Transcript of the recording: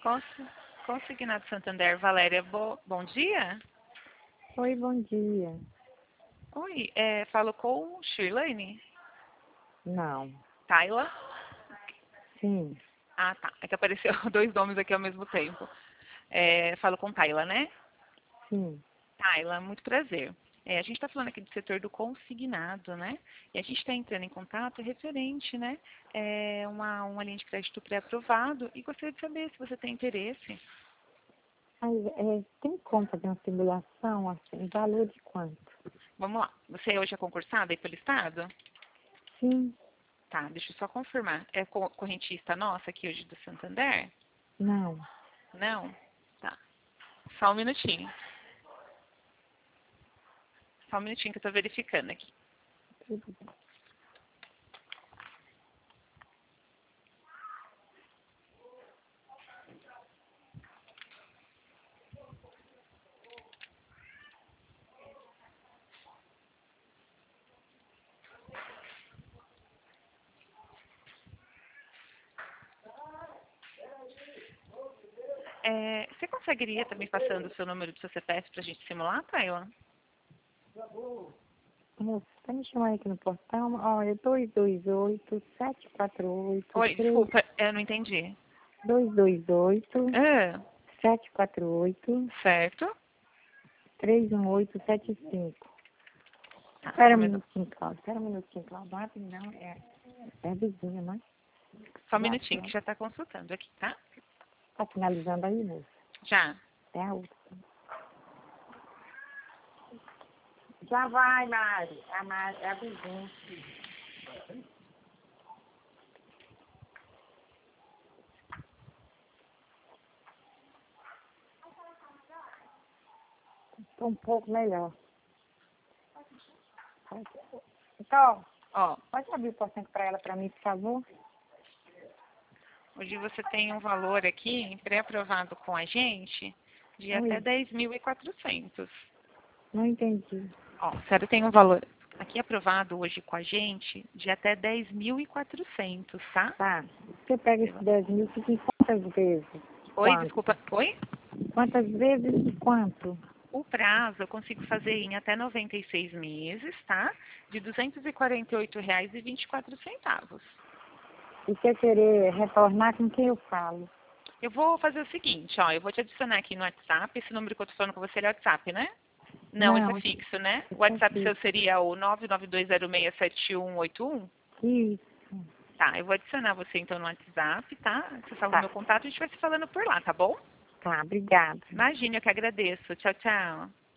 Consignado Santander, Valéria, bom dia. Oi, bom dia. Oi, falo com Shirlane? Não. Tayla? Sim. Ah, tá. É que apareceu dois nomes aqui ao mesmo tempo. Falo com Tayla, né? Sim. Tayla, muito prazer. A gente está falando aqui do setor do consignado, né? E a gente está entrando em contato referente, né? Uma linha de crédito pré-aprovado e gostaria de saber se você tem interesse. Tem como fazer uma simulação, assim, valor de quanto? Vamos lá. Você hoje é concursada aí pelo Estado? Sim. Tá, deixa eu só confirmar. É correntista nossa aqui hoje do Santander? Não. Não? Tá. Só um minutinho. Só um minutinho que eu estou verificando aqui. Tudo bem. Você conseguiria também passando o seu número do seu CPF para a gente simular, Tayla? Moça, tá me chamando aqui no portão? Olha, 228-748-3... Oi, desculpa, eu não entendi. 228-748-31875. Certo. Tá, Espera um minutinho, Cláudia. Espera um minutinho, Cláudia. Não é assim, não. É a vizinha, mas... só um minutinho que já está consultando aqui, tá? Tá finalizando aí, moça? Já. É a outra. Já vai, Mari. A Mari é a vizinha. Tô um pouco melhor. Então, Ó, pode abrir o porcento para ela, para mim, por favor? hoje você tem um valor aqui pré-aprovado com a gente de até Oi, 10.400. não entendi. Ó, a senhora tem um valor aqui aprovado hoje com a gente de até 10.400, tá? Tá. Você pega esse 10 mil, fica em quantas vezes? Oi, Quanto? desculpa. Oi? Quantas vezes e quanto? O prazo eu consigo fazer em até 96 meses, tá? De R$ 248,24. E se eu querer retornar, com quem eu falo? Eu vou fazer o seguinte, ó, eu vou te adicionar aqui no WhatsApp, esse número que eu tô falando com você é o WhatsApp, né? Não, esse é Não, fixo, né? O isso é WhatsApp seu fixo. seria o 992067181? Isso. Tá, eu vou adicionar você então no WhatsApp, tá? Você salva o Tá, meu contato, a gente vai se falando por lá, tá bom? tá, obrigada. Imagina, eu que agradeço. Tchau, tchau.